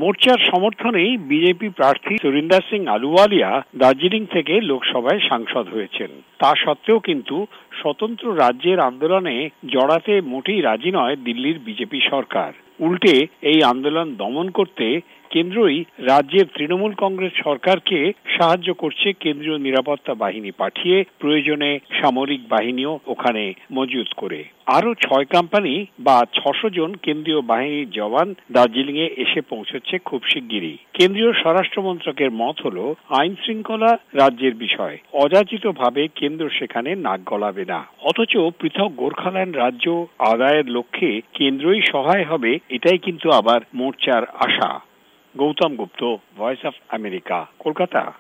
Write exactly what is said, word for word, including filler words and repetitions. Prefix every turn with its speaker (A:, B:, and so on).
A: মোর্চার সমর্থনেই বিজেপি প্রার্থী সুরিন্দর সিং আলুওয়ালিয়া দার্জিলিং থেকে লোকসভায় সাংসদ হয়েছেন। তা সত্ত্বেও কিন্তু স্বতন্ত্র রাজ্যের আন্দোলনে জড়াতে মোটেই রাজি নয় দিল্লির বিজেপি সরকার। উল্টে এই আন্দোলন দমন করতে কেন্দ্রই রাজ্যের তৃণমূল কংগ্রেস সরকারকে সাহায্য করছে কেন্দ্রীয় নিরাপত্তা বাহিনী পাঠিয়ে, প্রয়োজনে সামরিক বাহিনীও ওখানে মজুত করে। আরো ছয় কোম্পানি বা ছশো জন কেন্দ্রীয় বাহিনীর জওয়ান দার্জিলিং এ এসে পৌঁছচ্ছে খুব শিগগিরই। কেন্দ্রীয় স্বরাষ্ট্র মন্ত্রকের মত হলো, আইন শৃঙ্খলা রাজ্যের বিষয়, অযাচিতভাবে কেন্দ্র সেখানে নাক গলাবে না। অথচ পৃথক গোর্খাল্যান্ড রাজ্য আদায়ের লক্ষ্যে কেন্দ্রই সহায় হবে, এটাই কিন্তু আবার মোর্চার আশা। Gautam Gupta, voice of America, Kolkata.